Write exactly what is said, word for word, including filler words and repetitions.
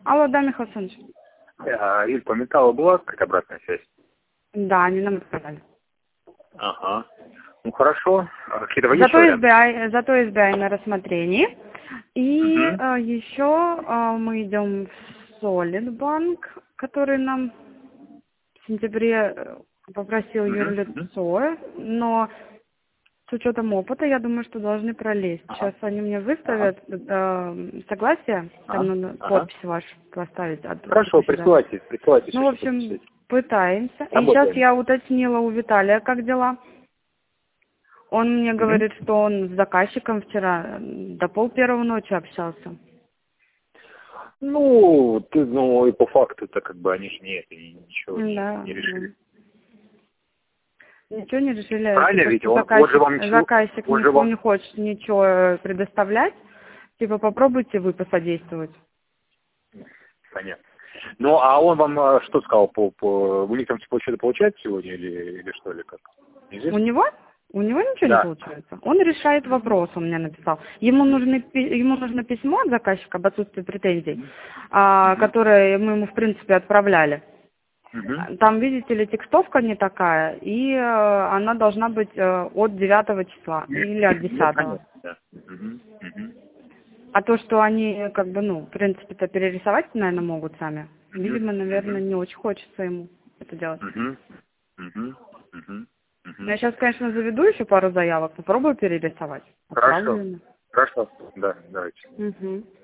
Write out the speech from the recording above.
Алло, да, Михаил Александрович. А, Юль, по металлу была какая-то обратная связь? Да, они нам сказали. Ага. Ну хорошо. А какие-то вы есть Зато варианты? эс би ай, зато эс би ай на рассмотрении. И Угу. э, еще э, мы идем в Solidbank, который нам в сентябре э, попросил Угу. юрлицо, но с учетом опыта, я думаю, что должны пролезть. Ага. Сейчас они мне Ага. выставят э, согласие, там Ага. надо Ага. подпись вашу поставить от Хорошо, председателя. присылайте, присылайте Ну, все, в что общем, подписать. пытаемся. И сейчас Работаем. я уточнила у Виталия, как дела. Он мне Угу. говорит, что он с заказчиком вчера до пол первого ночи общался. Ну, ты, ну, и по факту-то как бы они же не это, и ничего не, Да, не да. решили. Ничего не решили, Правильно, типа, ведь что он, он же заказчик, вам ничего, заказчик он не, же хо- вам, не хочет ничего предоставлять. Типа, попробуйте вы посодействовать. понятно. Ну, а он вам а, что сказал по, по, у них там типа что-то получается сегодня или, или что, или как? У Неизвестно? него? У него ничего не Да. получается. Он решает вопрос, он мне написал. Ему, нужны, пи- ему нужно письмо от заказчика об отсутствии претензий, а, Угу. которое мы ему, в принципе, отправляли. Угу. Там, видите ли, текстовка не такая, и э, она должна быть э, от девятого числа или от Ну, десятого. понятно, да. Угу. Угу. А то, что они, как бы, ну, в принципе-то перерисовать, наверное, могут сами. Угу. Видимо, наверное, Угу. не очень хочется ему это делать. Угу. Угу. Угу. Но Угу. я сейчас, конечно, заведу еще пару заявок, попробую перерисовать. Отправлю Хорошо. ему. Хорошо. Да, давайте. Угу.